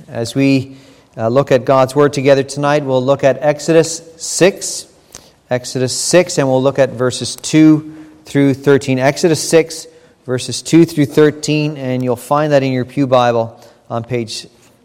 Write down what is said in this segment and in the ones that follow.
As we look at God's Word together tonight, we'll look at Exodus 6. Exodus 6, and we'll look at verses 2 through 13. Exodus 6, verses 2 through 13, and you'll find that in your pew Bible on page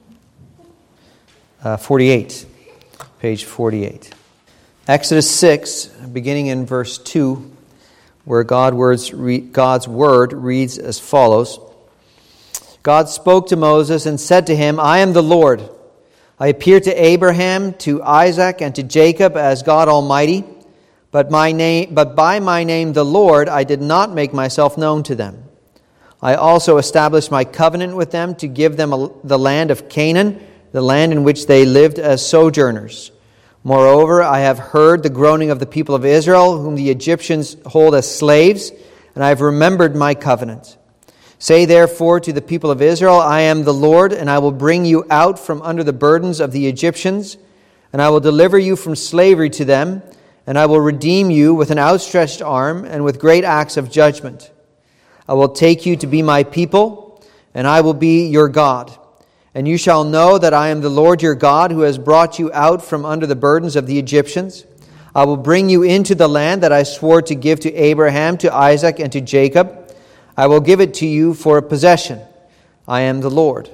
48. Page 48. Exodus 6, beginning in verse 2, where God's Word reads as follows. God spoke to Moses and said to him, I am the Lord. I appeared to Abraham, to Isaac, and to Jacob as God Almighty, but by my name the Lord I did not make myself known to them. I also established my covenant with them to give them the land of Canaan, the land in which they lived as sojourners. Moreover, I have heard the groaning of the people of Israel, whom the Egyptians hold as slaves, and I have remembered my covenant. Say therefore to the people of Israel, I am the Lord, and I will bring you out from under the burdens of the Egyptians, and I will deliver you from slavery to them, and I will redeem you with an outstretched arm and with great acts of judgment. I will take you to be my people, and I will be your God. And you shall know that I am the Lord your God, who has brought you out from under the burdens of the Egyptians. I will bring you into the land that I swore to give to Abraham, to Isaac, and to Jacob. I will give it to you for a possession. I am the Lord.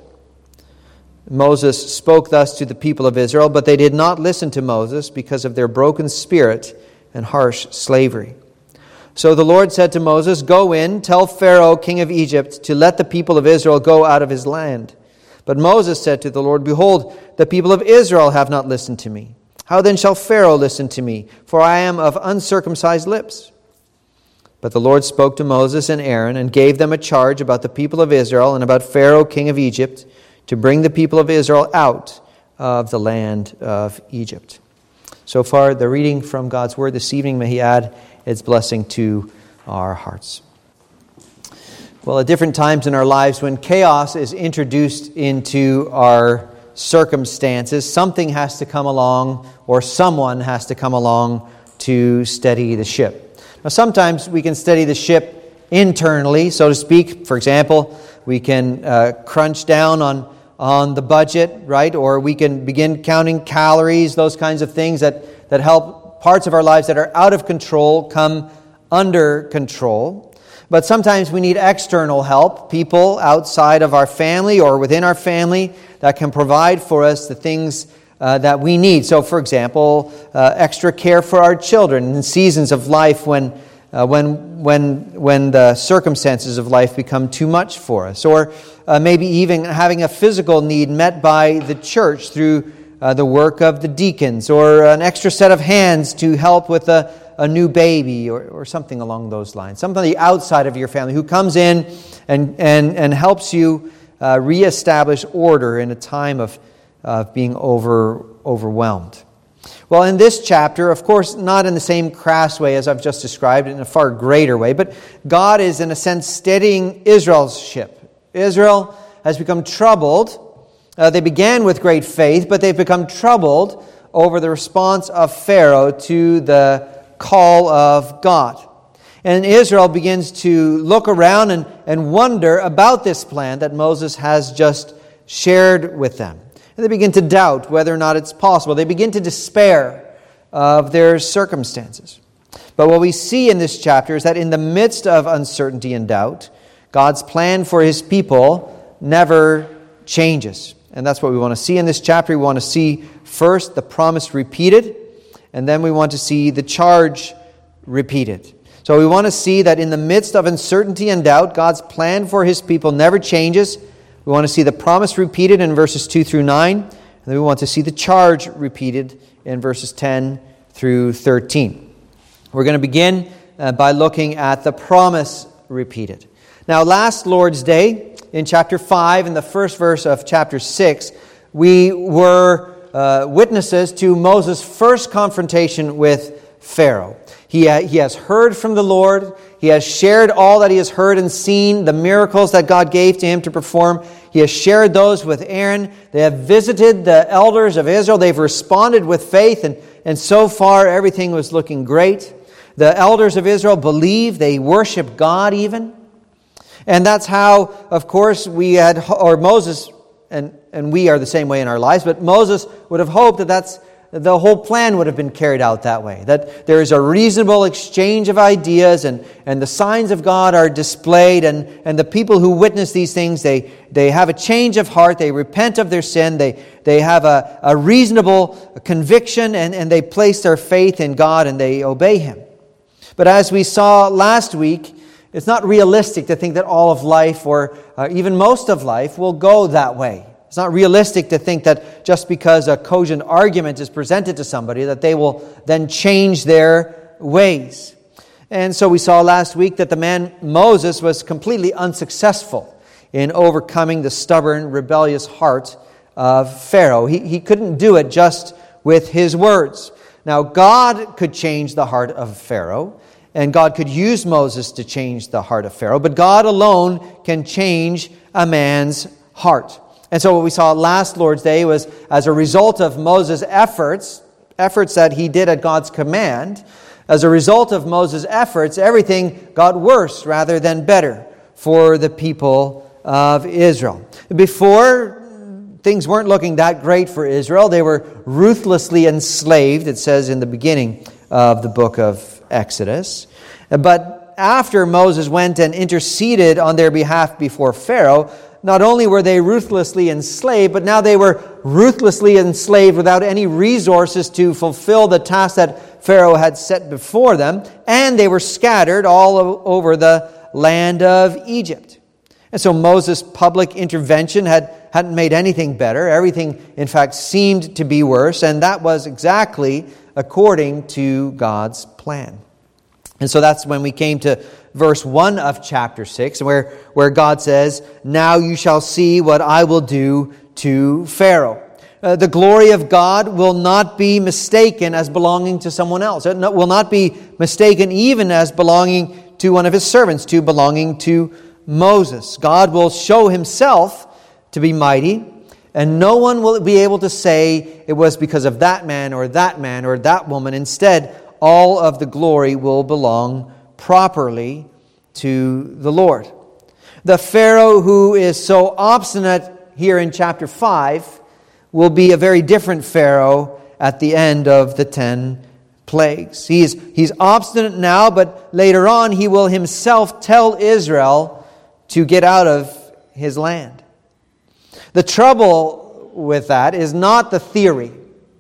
Moses spoke thus to the people of Israel, but they did not listen to Moses because of their broken spirit and harsh slavery. So the Lord said to Moses, Go in, tell Pharaoh, king of Egypt, to let the people of Israel go out of his land. But Moses said to the Lord, Behold, the people of Israel have not listened to me. How then shall Pharaoh listen to me? For I am of uncircumcised lips. But the Lord spoke to Moses and Aaron and gave them a charge about the people of Israel and about Pharaoh, king of Egypt, to bring the people of Israel out of the land of Egypt. So far, the reading from God's Word this evening. May He add its blessing to our hearts. Well, at different times in our lives, when chaos is introduced into our circumstances, something has to come along, or someone has to come along to steady the ship. Now, sometimes we can steady the ship internally, so to speak. For example, we can crunch down on the budget, right? Or we can begin counting calories, those kinds of things that help parts of our lives that are out of control come under control. But sometimes we need external help, people outside of our family or within our family that can provide for us the things that we need. So, for example, extra care for our children in seasons of life when the circumstances of life become too much for us, or maybe even having a physical need met by the church through the work of the deacons, or an extra set of hands to help with a new baby, or something along those lines. Somebody outside of your family who comes in and helps you reestablish order in a time of being overwhelmed. Well, in this chapter, of course, not in the same crass way as I've just described, in a far greater way, but God is, in a sense, steadying Israel's ship. Israel has become troubled. They began with great faith, but they've become troubled over the response of Pharaoh to the call of God. And Israel begins to look around and wonder about this plan that Moses has just shared with them. And they begin to doubt whether or not it's possible. They begin to despair of their circumstances. But what we see in this chapter is that in the midst of uncertainty and doubt, God's plan for His people never changes. And that's what we want to see in this chapter. We want to see first the promise repeated, and then we want to see the charge repeated. So we want to see that in the midst of uncertainty and doubt, God's plan for His people never changes. We want to see the promise repeated in verses 2 through 9. And then we want to see the charge repeated in verses 10 through 13. We're going to begin by looking at the promise repeated. Now, last Lord's Day, in chapter 5, in the first verse of chapter 6, we were witnesses to Moses' first confrontation with Pharaoh. He has heard from the Lord. He has shared all that he has heard and seen, the miracles that God gave to him to perform. He has shared those with Aaron. They have visited the elders of Israel. They've responded with faith, and so far everything was looking great. The elders of Israel believe, they worship God even. And that's how, of course, Moses and we are the same way in our lives, but Moses would have hoped that the whole plan would have been carried out that way, that there is a reasonable exchange of ideas and the signs of God are displayed, and the people who witness these things, they have a change of heart, they repent of their sin, they have a reasonable conviction, and they place their faith in God and they obey Him. But as we saw last week, it's not realistic to think that all of life, or even most of life, will go that way. It's not realistic to think that just because a cogent argument is presented to somebody that they will then change their ways. And so we saw last week that the man Moses was completely unsuccessful in overcoming the stubborn, rebellious heart of Pharaoh. He couldn't do it just with his words. Now, God could change the heart of Pharaoh, and God could use Moses to change the heart of Pharaoh, but God alone can change a man's heart. And so what we saw last Lord's Day was, as a result of Moses' efforts that he did at God's command, as a result of Moses' efforts, everything got worse rather than better for the people of Israel. Before, things weren't looking that great for Israel. They were ruthlessly enslaved, it says in the beginning of the book of Exodus. But after Moses went and interceded on their behalf before Pharaoh, not only were they ruthlessly enslaved, but now they were ruthlessly enslaved without any resources to fulfill the task that Pharaoh had set before them, and they were scattered all over the land of Egypt. And so Moses' public intervention hadn't made anything better. Everything, in fact, seemed to be worse, and that was exactly according to God's plan. And so that's when we came to verse 1 of chapter 6, where God says, "Now you shall see what I will do to Pharaoh." The glory of God will not be mistaken as belonging to someone else. It will not be mistaken even as belonging to one of His servants, to belonging to Moses. God will show Himself to be mighty, and no one will be able to say it was because of that man or that woman. Instead, all of the glory will belong properly to the Lord. The Pharaoh who is so obstinate here in chapter 5 will be a very different Pharaoh at the end of the 10 plagues. He's obstinate now, but later on he will himself tell Israel to get out of his land. The trouble with that is not the theory.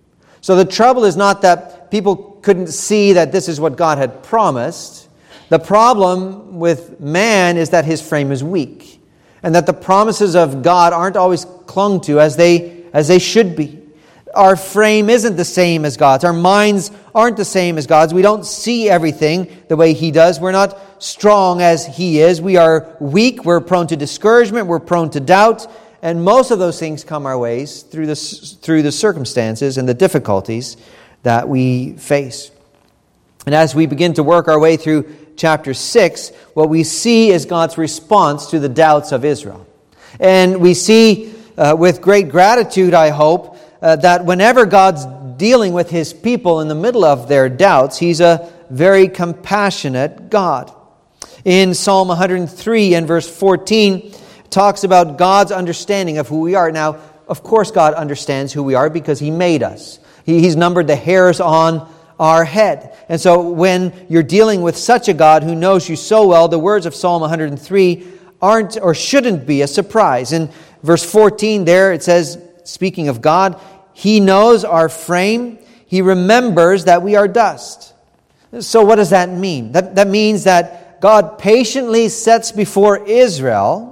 So the trouble is not that people couldn't see that this is what God had promised. The problem with man is that his frame is weak, and that the promises of God aren't always clung to as they should be. Our frame isn't the same as God's. Our minds aren't the same as God's. We don't see everything the way He does. We're not strong as He is. We are weak. We're prone to discouragement. We're prone to doubt. And most of those things come our ways through the circumstances and the difficulties that we face. And as we begin to work our way through chapter 6, what we see is God's response to the doubts of Israel. And we see with great gratitude, I hope, that whenever God's dealing with His people in the middle of their doubts, He's a very compassionate God. In Psalm 103 and verse 14, talks about God's understanding of who we are. Now, of course God understands who we are because He made us. He's numbered the hairs on our head. And so when you're dealing with such a God who knows you so well, the words of Psalm 103 aren't or shouldn't be a surprise. In verse 14 there it says, speaking of God, He knows our frame. He remembers that we are dust. So what does that mean? That means that God patiently sets before Israel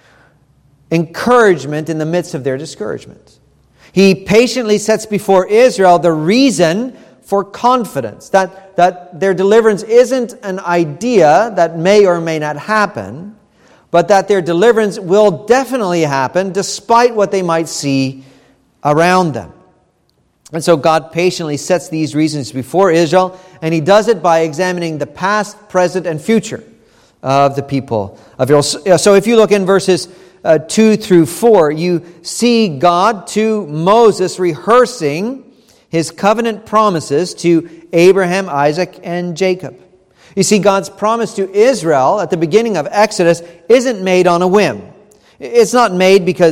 encouragement in the midst of their discouragement. He patiently sets before Israel the reason for confidence, that their deliverance isn't an idea that may or may not happen, but that their deliverance will definitely happen despite what they might see around them. And so God patiently sets these reasons before Israel, and He does it by examining the past, present, and future of the people of Israel. So if you look in verses 2 through 4, you see God to Moses rehearsing His covenant promises to Abraham, Isaac, and Jacob. You see, God's promise to Israel at the beginning of Exodus isn't made on a whim. It's not made because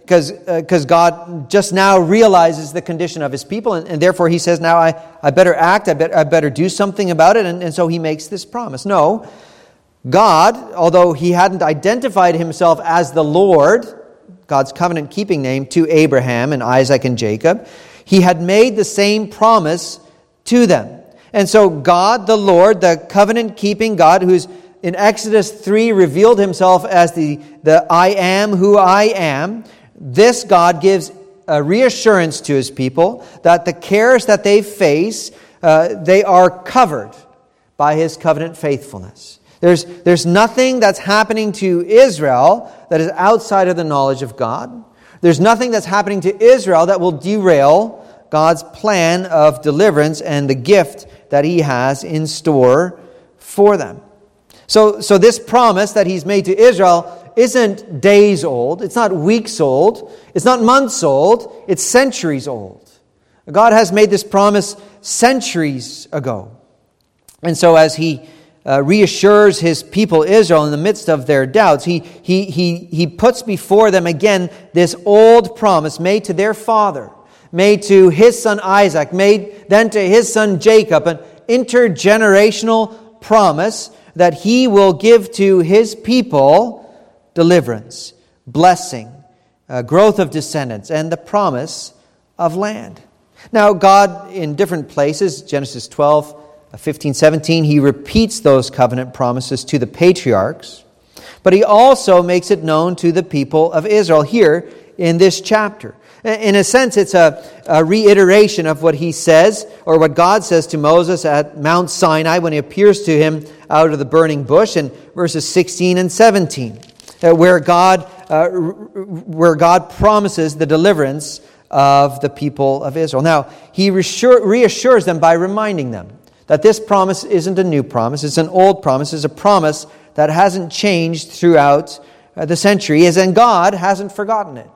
because God just now realizes the condition of his people, and therefore he says, now I better act, I better do something about it, and so he makes this promise. No, God, although he hadn't identified himself as the Lord, God's covenant-keeping name, to Abraham and Isaac and Jacob, he had made the same promise to them. And so God, the Lord, the covenant-keeping God, who's in Exodus 3 revealed himself as the I am who I am, this God gives a reassurance to his people that the cares that they face, they are covered by his covenant faithfulness. There's nothing that's happening to Israel that is outside of the knowledge of God. There's nothing that's happening to Israel that will derail God's plan of deliverance and the gift that he has in store for them. So this promise that he's made to Israel isn't days old, it's not weeks old, it's not months old, it's centuries old. God has made this promise centuries ago. And so as he reassures his people Israel in the midst of their doubts, he puts before them again this old promise made to their father, made to his son Isaac, made then to his son Jacob, an intergenerational promise that he will give to his people deliverance, blessing, growth of descendants, and the promise of land. Now, God, in different places, Genesis 12, 15, 17, he repeats those covenant promises to the patriarchs, but he also makes it known to the people of Israel here in this chapter. In a sense, it's a reiteration of what he says, or what God says to Moses at Mount Sinai when he appears to him out of the burning bush in verses 16 and 17, where God promises the deliverance of the people of Israel. Now, he reassures them by reminding them that this promise isn't a new promise, it's an old promise, it's a promise that hasn't changed throughout the centuries, and God hasn't forgotten it.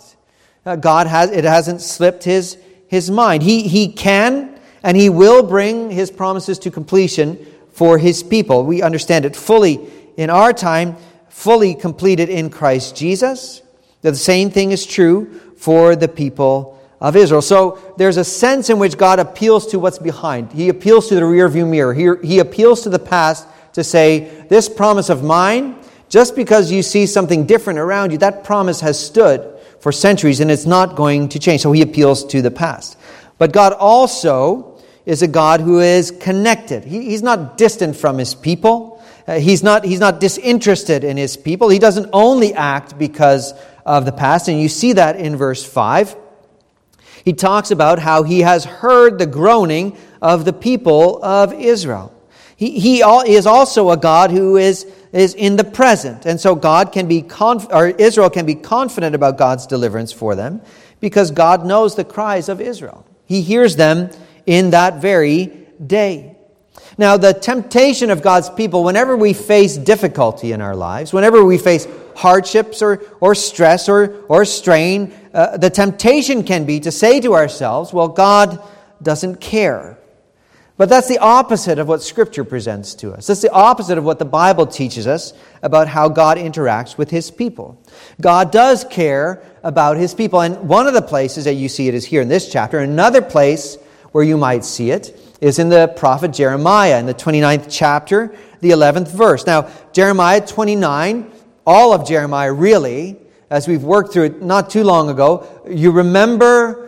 It hasn't slipped his mind. He can and he will bring his promises to completion for his people. We understand it fully in our time, fully completed in Christ Jesus. The same thing is true for the people of Israel. So there's a sense in which God appeals to what's behind. He appeals to the rearview mirror. He appeals to the past to say, this promise of mine, just because you see something different around you, that promise has stood for centuries, and it's not going to change. So he appeals to the past. But God also is a God who is connected. He's not distant from his people. He's not disinterested in his people. He doesn't only act because of the past, and you see that in verse 5. He talks about how he has heard the groaning of the people of Israel. He is also a God who is in the present. And so Israel can be confident about God's deliverance for them because God knows the cries of Israel. He hears them in that very day. Now, the temptation of God's people, whenever we face difficulty in our lives, whenever we face hardships or stress or strain, the temptation can be to say to ourselves, well, God doesn't care. But that's the opposite of what Scripture presents to us. That's the opposite of what the Bible teaches us about how God interacts with his people. God does care about his people. And one of the places that you see it is here in this chapter. Another place where you might see it is in the prophet Jeremiah in the 29th chapter, the 11th verse. Now, Jeremiah 29, all of Jeremiah really, as we've worked through it not too long ago, you remember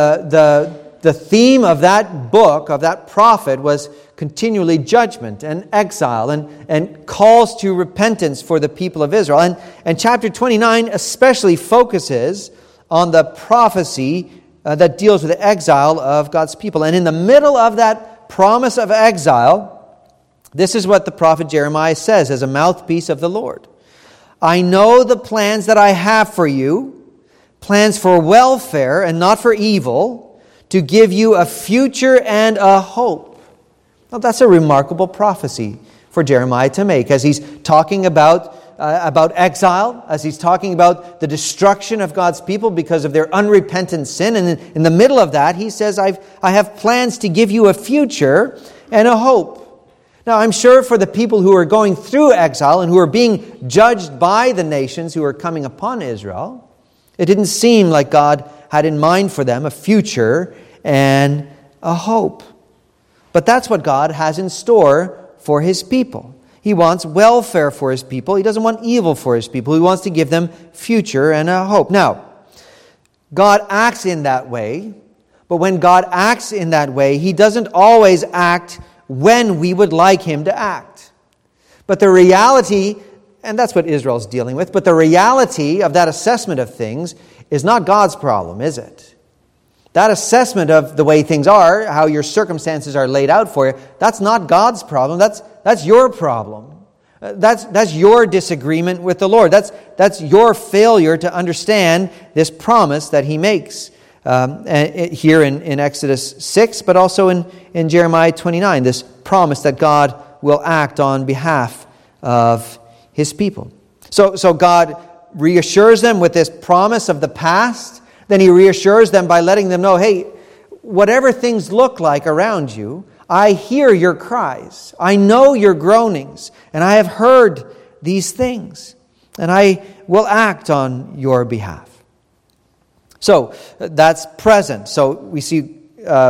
the theme of that book, of that prophet, was continually judgment and exile and calls to repentance for the people of Israel. And chapter 29 especially focuses on the prophecy that deals with the exile of God's people. And in the middle of that promise of exile, this is what the prophet Jeremiah says as a mouthpiece of the Lord. I know the plans that I have for you, plans for welfare and not for evil, to give you a future and a hope. Now, that's a remarkable prophecy for Jeremiah to make as he's talking about exile, as he's talking about the destruction of God's people because of their unrepentant sin. And in the middle of that, he says, I have plans to give you a future and a hope. Now, I'm sure for the people who are going through exile and who are being judged by the nations who are coming upon Israel, It didn't seem like God had in mind for them a future and a hope. But that's what God has in store for His people. He wants welfare for His people. He doesn't want evil for His people. He wants to give them future and a hope. Now, God acts in that way, but when God acts in that way, He doesn't always act when we would like Him to act. But the reality, and that's what Israel's dealing with, but the reality of that assessment of things is not God's problem, is it? That assessment of the way things are, how your circumstances are laid out for you, that's not God's problem. That's your problem. That's your disagreement with the Lord. That's your failure to understand this promise that He makes here in Exodus 6, but also in Jeremiah 29, this promise that God will act on behalf of His people. So God reassures them with this promise of the past. Then He reassures them by letting them know, hey, whatever things look like around you, I hear your cries. I know your groanings, and I have heard these things, and I will act on your behalf. So that's present. So we see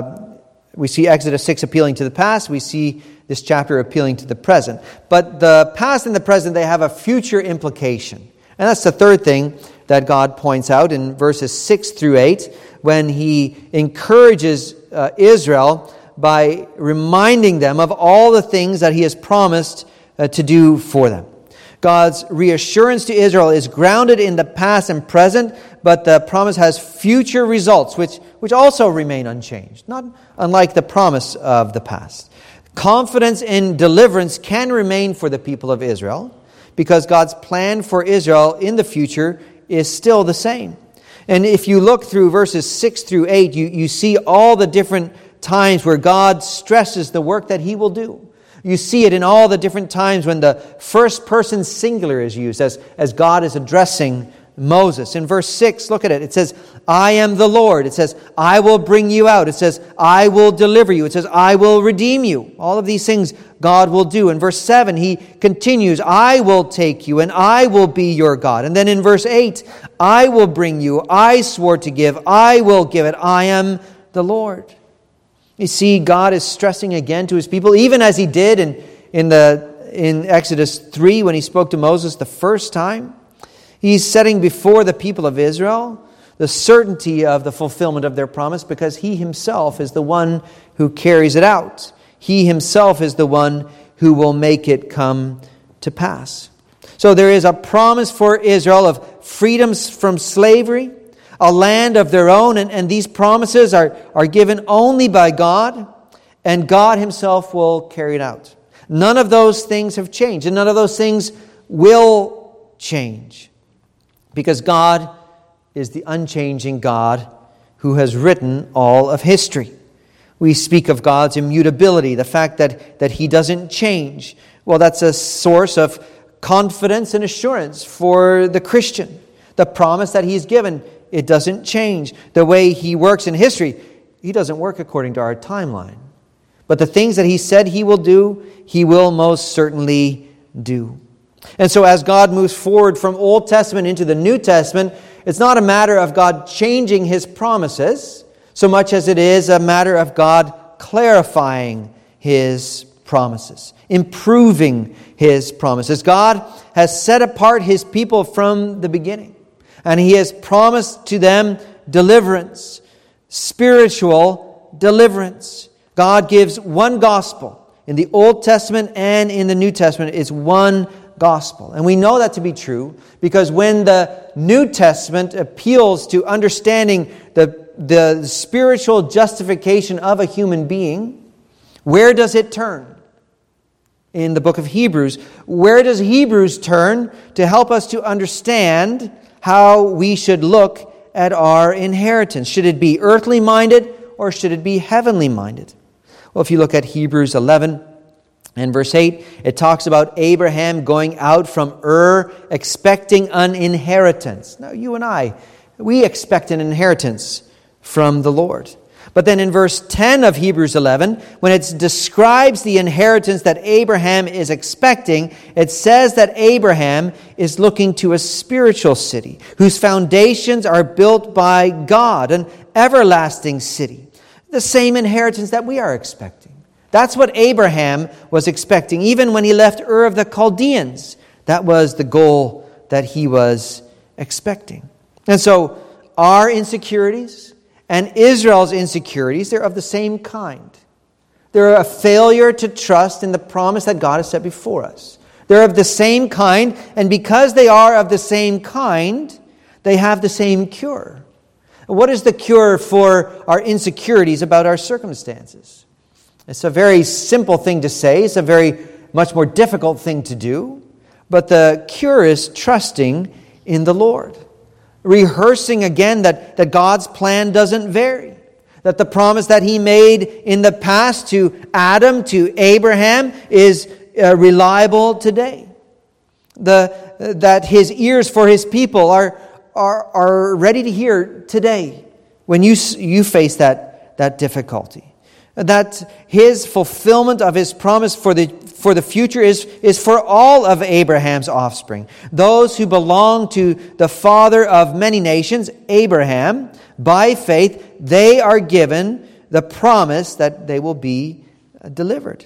Exodus 6 appealing to the past. We see this chapter appealing to the present. But the past and the present, they have a future implication. And that's the third thing that God points out in verses 6 through 8 when He encourages Israel by reminding them of all the things that He has promised to do for them. God's reassurance to Israel is grounded in the past and present, but the promise has future results, which also remain unchanged, not unlike the promise of the past. Confidence in deliverance can remain for the people of Israel, because God's plan for Israel in the future is still the same. And if you look through verses 6 through 8, you see all the different times where God stresses the work that He will do. You see it in all the different times when the first person singular is used as God is addressing Moses. In verse 6, look at it. It says, I am the Lord. It says, I will bring you out. It says, I will deliver you. It says, I will redeem you. All of these things God will do. In verse 7, He continues, I will take you and I will be your God. And then in verse 8, I will bring you. I swore to give. I will give it. I am the Lord. You see, God is stressing again to His people, even as He did in Exodus 3 when He spoke to Moses the first time. He's setting before the people of Israel the certainty of the fulfillment of their promise, because He Himself is the one who carries it out. He Himself is the one who will make it come to pass. So there is a promise for Israel of freedoms from slavery, a land of their own, and these promises are given only by God, and God Himself will carry it out. None of those things have changed, and none of those things will change, because God is the unchanging God who has written all of history. We speak of God's immutability, the fact that He doesn't change. Well, that's a source of confidence and assurance for the Christian. The promise that He's given, it doesn't change. The way He works in history, He doesn't work according to our timeline. But the things that He said He will do, He will most certainly do. And so as God moves forward from Old Testament into the New Testament, it's not a matter of God changing His promises so much as it is a matter of God clarifying His promises, improving His promises. God has set apart His people from the beginning, and He has promised to them deliverance, spiritual deliverance. God gives one gospel. In the Old Testament and in the New Testament, it's one gospel. And we know that to be true because when the New Testament appeals to understanding the spiritual justification of a human being, where does it turn? In the book of Hebrews, where does Hebrews turn to help us to understand how we should look at our inheritance? Should it be earthly minded or should it be heavenly minded? Well, if you look at Hebrews 11 and verse 8, it talks about Abraham going out from Ur expecting an inheritance. Now, you and I, we expect an inheritance from the Lord. But then in verse 10 of Hebrews 11, when it describes the inheritance that Abraham is expecting, it says that Abraham is looking to a spiritual city whose foundations are built by God, an everlasting city. The same inheritance that we are expecting. That's what Abraham was expecting, even when he left Ur of the Chaldeans. That was the goal that he was expecting. And so our insecurities and Israel's insecurities, they're of the same kind. They're a failure to trust in the promise that God has set before us. They're of the same kind, and because they are of the same kind, they have the same cure. What is the cure for our insecurities about our circumstances? It's a very simple thing to say. It's a very much more difficult thing to do. But the cure is trusting in the Lord. Rehearsing again that God's plan doesn't vary. That the promise that He made in the past to Adam, to Abraham, is reliable today. That His ears for His people are ready to hear today when you face that difficulty. That His fulfillment of His promise for the future is for all of Abraham's offspring. Those who belong to the father of many nations, Abraham, by faith, they are given the promise that they will be delivered.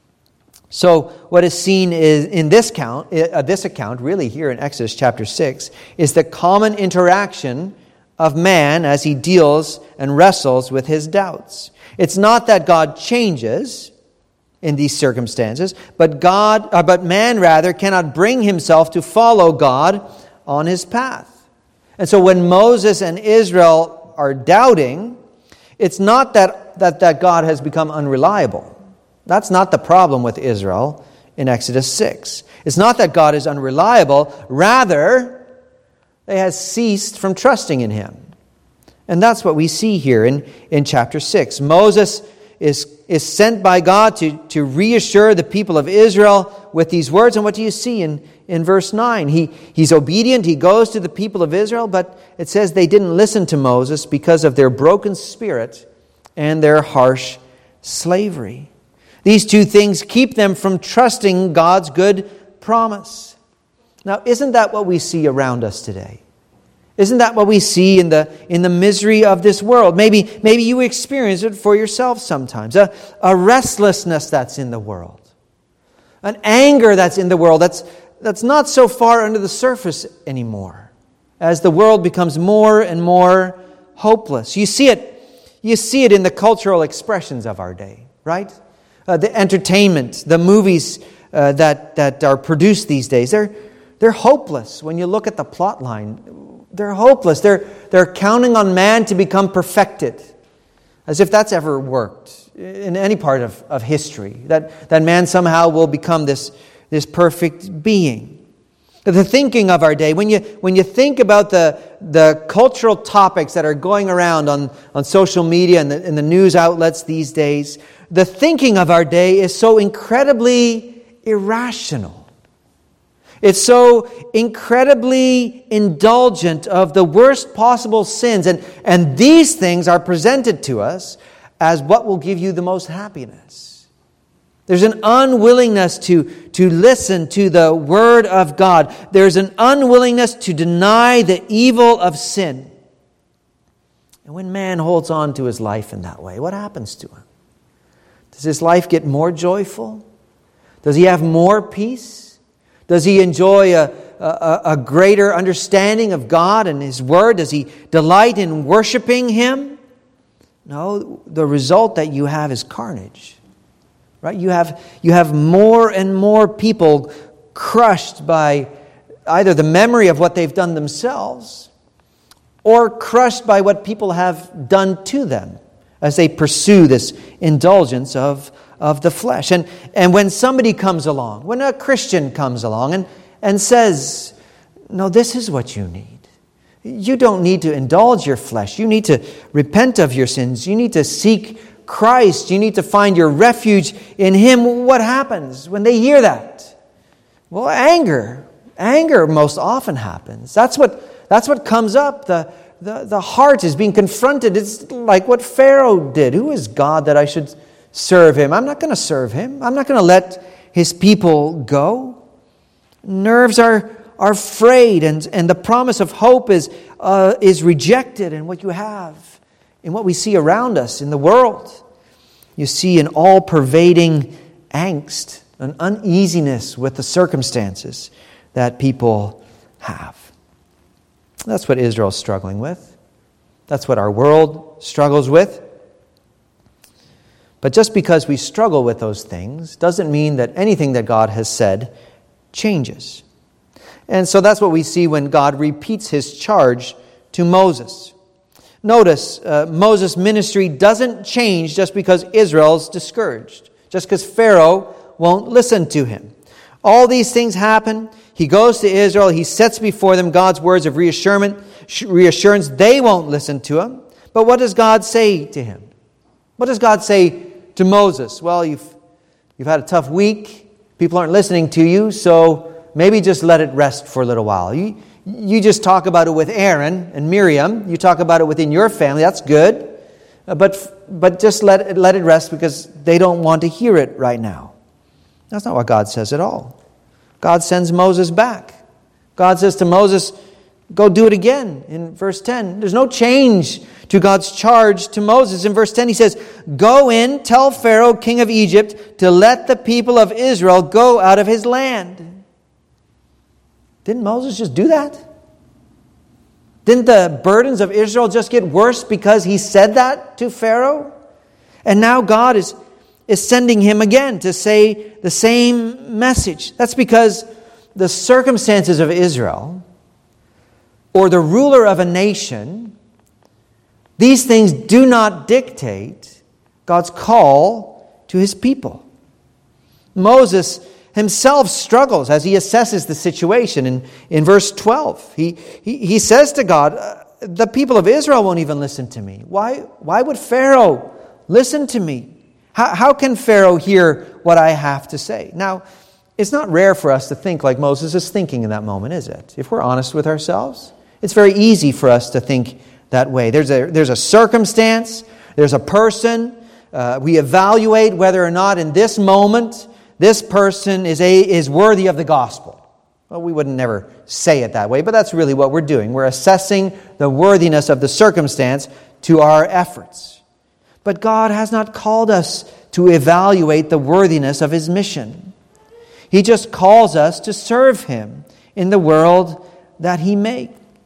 So what is seen is in this account, really here in Exodus chapter 6, is the common interaction of man as he deals and wrestles with his doubts. It's not that God changes in these circumstances, but man rather cannot bring himself to follow God on his path. And so when Moses and Israel are doubting, it's not that God has become unreliable. That's not the problem with Israel in Exodus 6. It's not that God is unreliable. Rather, they have ceased from trusting in Him. And that's what we see here in chapter 6. Moses is sent by God to reassure the people of Israel with these words. And what do you see in verse 9? He's obedient. He goes to the people of Israel, but it says they didn't listen to Moses because of their broken spirit and their harsh slavery. These two things keep them from trusting God's good promise. Now, isn't that what we see around us today? Isn't that what we see in the misery of this world? Maybe you experience it for yourself sometimes. A restlessness that's in the world. An anger that's in the world that's not so far under the surface anymore. As the world becomes more and more hopeless. You see it in the cultural expressions of our day, right? The entertainment, the movies that are produced these days, they're hopeless. When you look at the plot line, they're hopeless. They're counting on man to become perfected, as if that's ever worked in any part of history. That man somehow will become this perfect being. The thinking of our day, when you think about the cultural topics that are going around on social media and in the news outlets these days, the thinking of our day is so incredibly irrational. It's so incredibly indulgent of the worst possible sins. And these things are presented to us as what will give you the most happiness. There's an unwillingness to listen to the Word of God. There's an unwillingness to deny the evil of sin. And when man holds on to his life in that way, what happens to him? Does his life get more joyful? Does he have more peace? Does he enjoy a greater understanding of God and His Word? Does he delight in worshiping Him? No, the result that you have is carnage. Right? You have more and more people crushed by either the memory of what they've done themselves or crushed by what people have done to them as they pursue this indulgence of the flesh. And when somebody comes along, when a Christian comes along and says, no, this is what you need. You don't need to indulge your flesh. You need to repent of your sins. You need to seek Christ. You need to find your refuge in Him. What happens when they hear that? Well, anger. Anger most often happens. That's what comes up. the heart is being confronted. It's like what Pharaoh did. Who is God that I should serve him? I'm not going to serve him. I'm not going to let his people go. Nerves are frayed, and the promise of hope is rejected in what you have, in what we see around us in the world. You see an all-pervading angst, an uneasiness with the circumstances that people have. That's what Israel's struggling with. That's what our world struggles with. But just because we struggle with those things doesn't mean that anything that God has said changes. And so that's what we see when God repeats his charge to Moses. Notice, Moses' ministry doesn't change just because Israel's discouraged, just because Pharaoh won't listen to him. All these things happen. He goes to Israel. He sets before them God's words of reassurance. They won't listen to him. But what does God say to him? What does God say to Moses? Well, you've had a tough week. People aren't listening to you, so maybe just let it rest for a little while. You just talk about it with Aaron and Miriam. You talk about it within your family. That's good. But just let it rest because they don't want to hear it right now. That's not what God says at all. God sends Moses back. God says to Moses, go do it again. In verse 10, there's no change to God's charge to Moses. In verse 10, he says, go in, tell Pharaoh, king of Egypt, to let the people of Israel go out of his land. Didn't Moses just do that? Didn't the burdens of Israel just get worse because he said that to Pharaoh? And now God is sending him again to say the same message. That's because the circumstances of Israel, or the ruler of a nation, these things do not dictate God's call to his people. Moses himself struggles as he assesses the situation. In verse 12, he says to God, the people of Israel won't even listen to me. Why would Pharaoh listen to me? How can Pharaoh hear what I have to say? Now, it's not rare for us to think like Moses is thinking in that moment, is it? If we're honest with ourselves, it's very easy for us to think that way. There's a circumstance, there's a person. We evaluate whether or not in this moment this person is worthy of the gospel. Well, we wouldn't never say it that way, but that's really what we're doing. We're assessing the worthiness of the circumstance to our efforts. But God has not called us to evaluate the worthiness of his mission. He just calls us to serve him in the world that he made.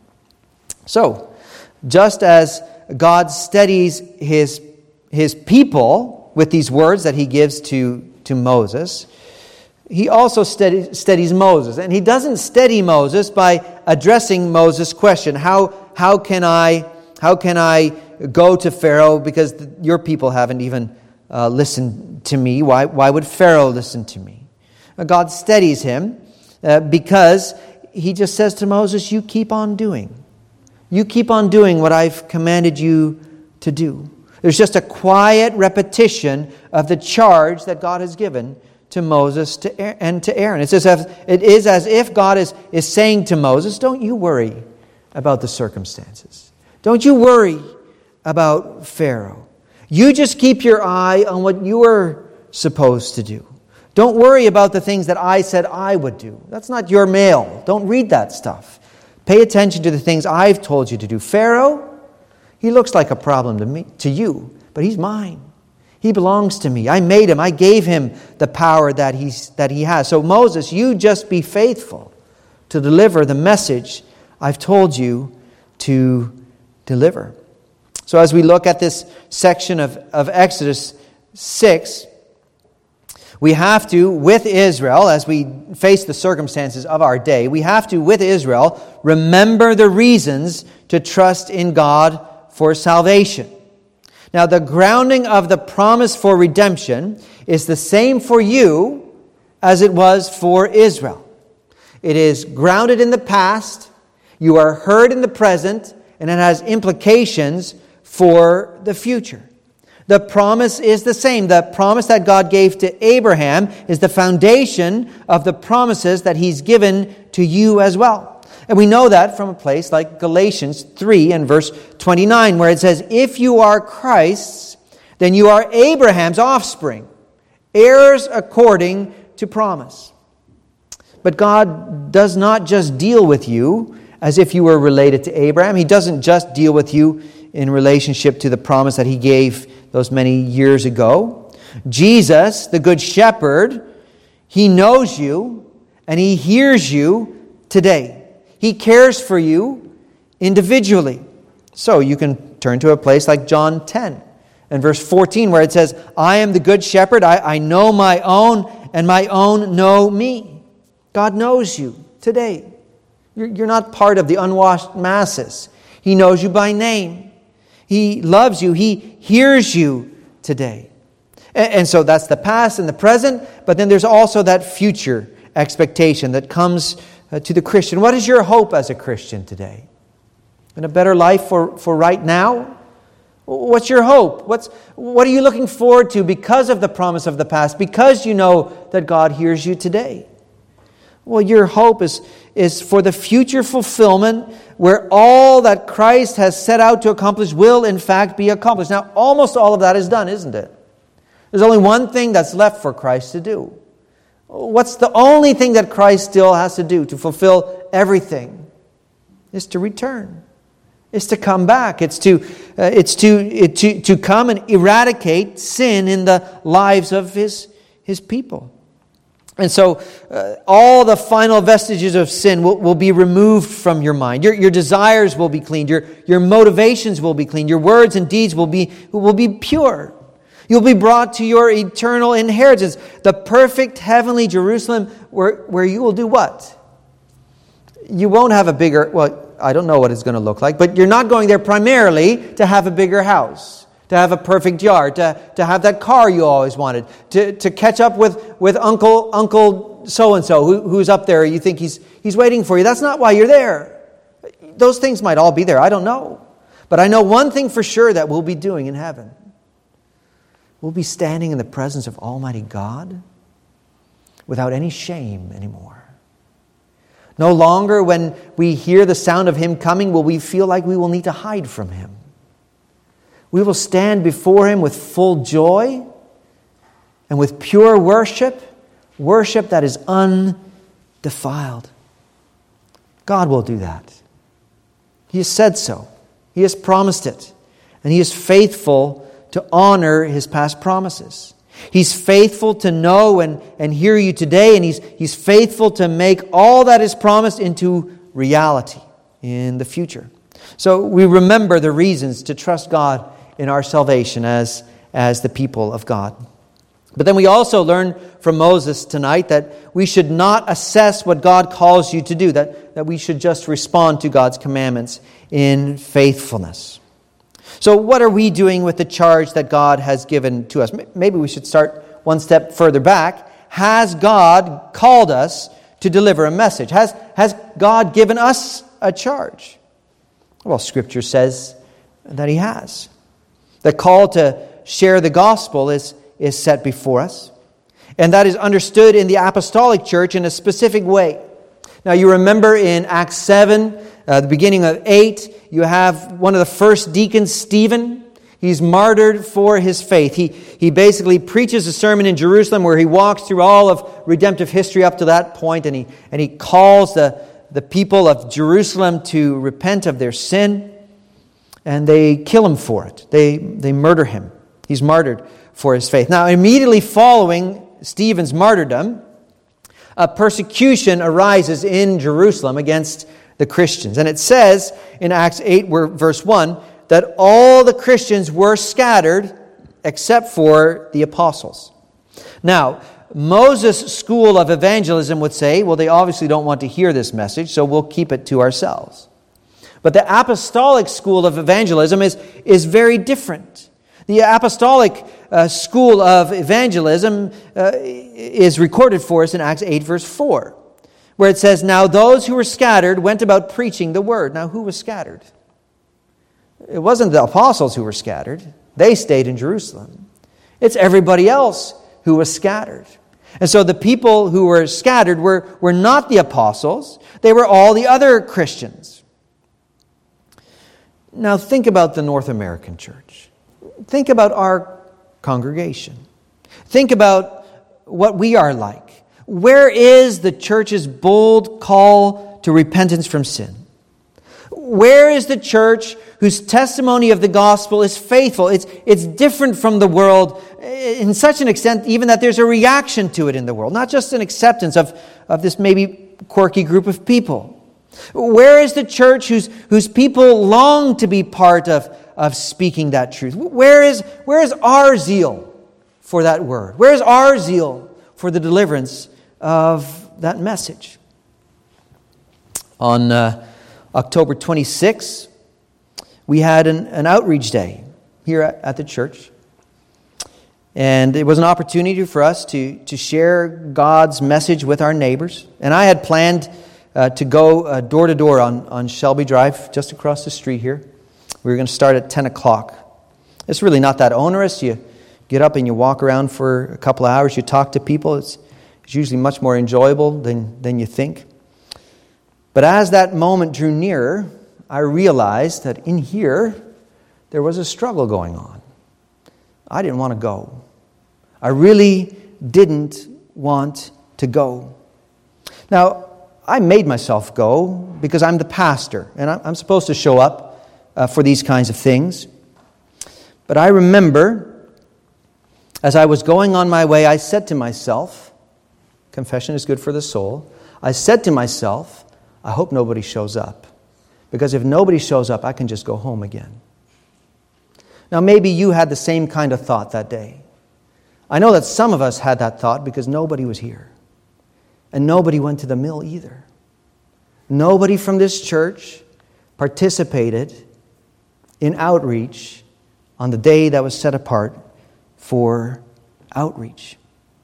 So, just as God steadies his people with these words that he gives to Moses, he also steadies Moses. And he doesn't steady Moses by addressing Moses' question, how can I go to Pharaoh because your people haven't even listened to me? Why would Pharaoh listen to me? God steadies him because he just says to Moses, you keep on doing. You keep on doing what I've commanded you to do. There's just a quiet repetition of the charge that God has given to Moses and to Aaron. It is as if God is saying to Moses, don't you worry about the circumstances. Don't you worry about Pharaoh. You just keep your eye on what you are supposed to do. Don't worry about the things that I said I would do. That's not your mail. Don't read that stuff. Pay attention to the things I've told you to do. Pharaoh, he looks like a problem to you, but he's mine. He belongs to me. I made him. I gave him the power that he has. So Moses, you just be faithful to deliver the message I've told you to deliver. So as we look at this section of Exodus 6, we have to, with Israel, as we face the circumstances of our day, we have to, with Israel, remember the reasons to trust in God for salvation. Now, the grounding of the promise for redemption is the same for you as it was for Israel. It is grounded in the past, you are heard in the present, and it has implications for the future. The promise is the same. The promise that God gave to Abraham is the foundation of the promises that he's given to you as well. And we know that from a place like Galatians 3 and verse 29, where it says, if you are Christ's, then you are Abraham's offspring, heirs according to promise. But God does not just deal with you as if you were related to Abraham. He doesn't just deal with you in relationship to the promise that He gave those many years ago. Jesus, the Good Shepherd, He knows you and He hears you today. He cares for you individually. So you can turn to a place like John 10 and verse 14, where it says, I am the Good Shepherd. I know my own, and my own know me. God knows you today. You're not part of the unwashed masses. He knows you by name. He loves you. He hears you today. And so that's the past and the present, but then there's also that future expectation that comes to the Christian. What is your hope as a Christian today? In a better life for right now? What's your hope? What are you looking forward to because of the promise of the past? Because you know that God hears you today? Well, your hope is for the future fulfillment where all that Christ has set out to accomplish will in fact be accomplished. Now, almost all of that is done, isn't it? There's only one thing that's left for Christ to do. What's the only thing that Christ still has to do to fulfill everything? Is to return. It's to come back. It's to come and eradicate sin in the lives of His people. And so all the final vestiges of sin will be removed from your mind. Your desires will be cleaned. Your motivations will be cleaned. Your words and deeds will be pure. You'll be brought to your eternal inheritance, the perfect heavenly Jerusalem where you will do what? You won't have a bigger, I don't know what it's going to look like, but you're not going there primarily to have a bigger house, to have a perfect yard, to have that car you always wanted, to catch up with Uncle so-and-so who's up there. You think he's waiting for you. That's not why you're there. Those things might all be there. I don't know. But I know one thing for sure that we'll be doing in heaven. We'll be standing in the presence of Almighty God without any shame anymore. No longer when we hear the sound of Him coming will we feel like we will need to hide from Him. We will stand before Him with full joy and with pure worship that is undefiled. God will do that. He has said so. He has promised it. And He is faithful to honor His past promises. He's faithful to know and hear you today, and He's faithful to make all that is promised into reality in the future. So we remember the reasons to trust God in our salvation as the people of God. But then we also learn from Moses tonight that we should not assess what God calls you to do, that we should just respond to God's commandments in faithfulness. So what are we doing with the charge that God has given to us? Maybe we should start one step further back. Has God called us to deliver a message? Has God given us a charge? Well, Scripture says that He has. The call to share the gospel is set before us. And that is understood in the apostolic church in a specific way. Now, you remember in Acts 7, the beginning of 8, you have one of the first deacons, Stephen. He's martyred for his faith. He basically preaches a sermon in Jerusalem where he walks through all of redemptive history up to that point, and he calls the people of Jerusalem to repent of their sin, and they kill him for it. They murder him. He's martyred for his faith. Now, immediately following Stephen's martyrdom, a persecution arises in Jerusalem against the Christians. And it says in Acts 8, verse 1, that all the Christians were scattered except for the apostles. Now, Moses' school of evangelism would say, well, they obviously don't want to hear this message, so we'll keep it to ourselves. But the apostolic school of evangelism is very different. The apostolic school of evangelism is recorded for us in Acts 8, verse 4, where it says, now those who were scattered went about preaching the word. Now, who was scattered? It wasn't the apostles who were scattered. They stayed in Jerusalem. It's everybody else who was scattered. And so the people who were scattered were not the apostles. They were all the other Christians. Now think about the North American church. Think about our congregation. Think about what we are like. Where is the church's bold call to repentance from sin? Where is the church whose testimony of the gospel is faithful? It's different from the world in such an extent even that there's a reaction to it in the world, not just an acceptance of this maybe quirky group of people. Where is the church whose people long to be part of speaking that truth? Where is our zeal for that word? Where is our zeal for the deliverance of that message? On October 26th, we had an outreach day here at the church. And it was an opportunity for us to share God's message with our neighbors. And I had planned to go door to door on Shelby Drive, just across the street here. We were going to start at 10 o'clock. It's really not that onerous. You get up and you walk around for a couple of hours. You talk to people. It's usually much more enjoyable than you think. But as that moment drew nearer, I realized that in here, there was a struggle going on. I didn't want to go. I really didn't want to go. Now, I made myself go because I'm the pastor, and I'm supposed to show up for these kinds of things. But I remember, as I was going on my way, I said to myself, confession is good for the soul, I said to myself, I hope nobody shows up. Because if nobody shows up, I can just go home again. Now, maybe you had the same kind of thought that day. I know that some of us had that thought because nobody was here. And nobody went to the mill either. Nobody from this church participated in outreach on the day that was set apart for outreach.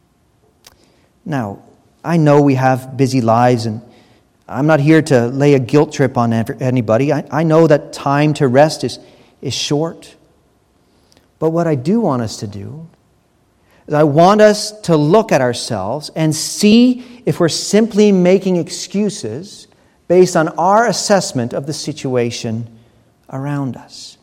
Now, I know we have busy lives, and I'm not here to lay a guilt trip on anybody. I know that time to rest is short. But what I do want us to do is I want us to look at ourselves and see if we're simply making excuses based on our assessment of the situation around us.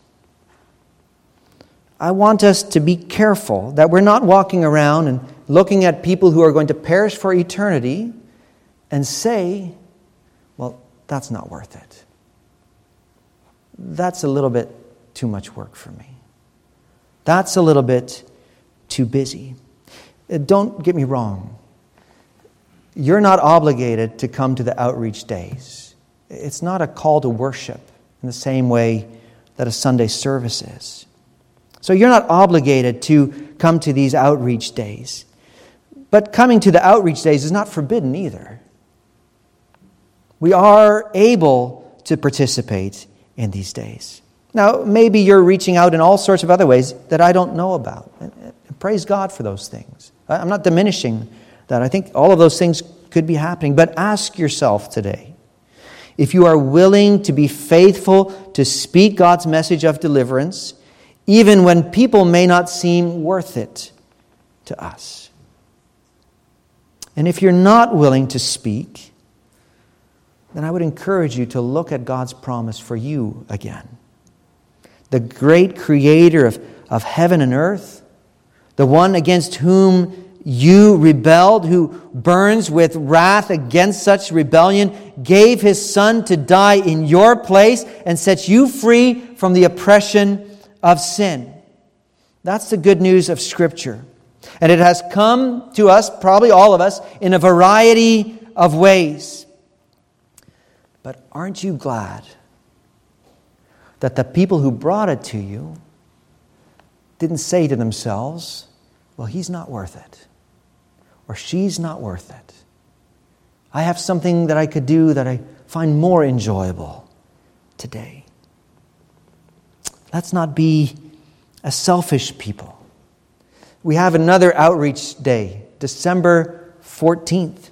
I want us to be careful that we're not walking around and looking at people who are going to perish for eternity and say, well, that's not worth it. That's a little bit too much work for me. That's a little bit too busy. Don't get me wrong. You're not obligated to come to the outreach days. It's not a call to worship in the same way that a Sunday service is. So you're not obligated to come to these outreach days. But coming to the outreach days is not forbidden either. We are able to participate in these days. Now, maybe you're reaching out in all sorts of other ways that I don't know about. And praise God for those things. I'm not diminishing that. I think all of those things could be happening. But ask yourself today, if you are willing to be faithful to speak God's message of deliverance, even when people may not seem worth it to us. And if you're not willing to speak, then I would encourage you to look at God's promise for you again. The great creator of heaven and earth, the one against whom you rebelled, who burns with wrath against such rebellion, gave his Son to die in your place and sets you free from the oppression of sin. That's the good news of Scripture. And it has come to us, probably all of us, in a variety of ways. But aren't you glad that the people who brought it to you didn't say to themselves, well, he's not worth it, or she's not worth it. I have something that I could do that I find more enjoyable today. Let's not be a selfish people. We have another outreach day, December 14th.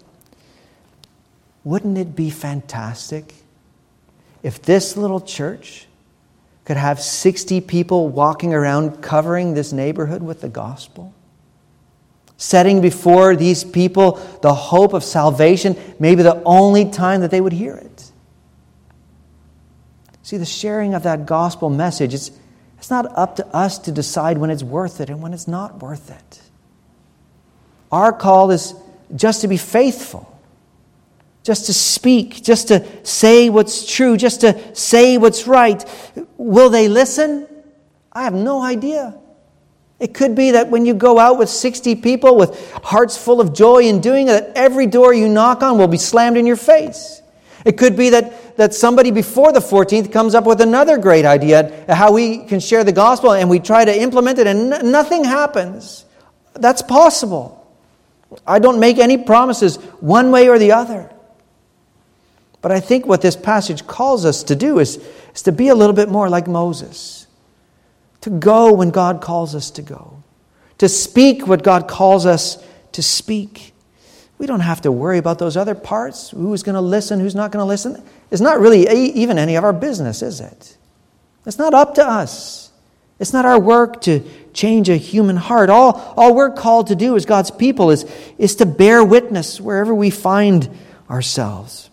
Wouldn't it be fantastic if this little church could have 60 people walking around covering this neighborhood with the gospel? setting before these people the hope of salvation, maybe the only time that they would hear it. See, the sharing of that gospel message, it's not up to us to decide when it's worth it and when it's not worth it. Our call is just to be faithful, just to speak, just to say what's true, just to say what's right. Will they listen? I have no idea. It could be that when you go out with 60 people with hearts full of joy in doing it, that every door you knock on will be slammed in your face. It could be that somebody before the 14th comes up with another great idea how we can share the gospel, and we try to implement it and nothing happens. That's possible. I don't make any promises one way or the other. But I think what this passage calls us to do is to be a little bit more like Moses. To go when God calls us to go. To speak what God calls us to speak. We don't have to worry about those other parts. Who's going to listen, who's not going to listen. It's not really even any of our business, is it? It's not up to us. It's not our work to change a human heart. All we're called to do as God's people is to bear witness wherever we find ourselves.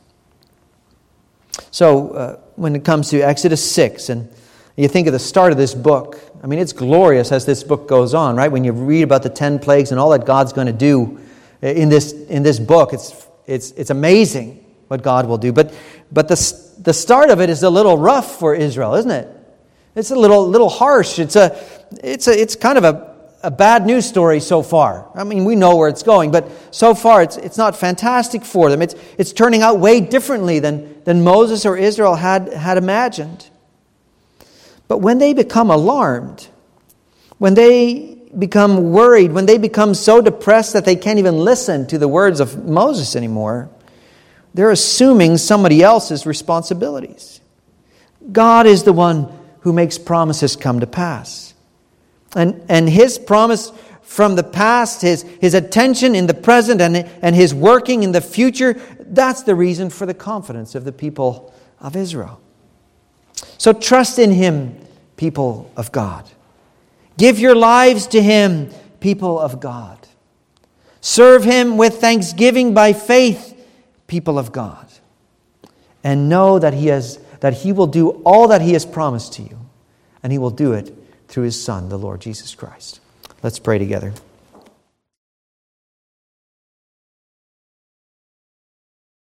So when it comes to Exodus 6, and you think of the start of this book, I mean, it's glorious as this book goes on, right? When you read about the 10 plagues and all that God's going to do in this book, it's amazing what God will do. But the start of it is a little rough for Israel, isn't it? It's a little harsh. It's kind of a bad news story so far. I mean, we know where it's going, but so far it's not fantastic for them. It's turning out way differently than Moses or Israel had imagined. But when they become alarmed, when they become worried, when they become so depressed that they can't even listen to the words of Moses anymore, they're assuming somebody else's responsibilities. God is the one who makes promises come to pass. And His promise from the past, His attention in the present, and His working in the future, that's the reason for the confidence of the people of Israel. So trust in Him, people of God. Give your lives to Him, people of God. Serve Him with thanksgiving by faith, people of God. And know that He will do all that He has promised to you. And He will do it through His Son, the Lord Jesus Christ. Let's pray together.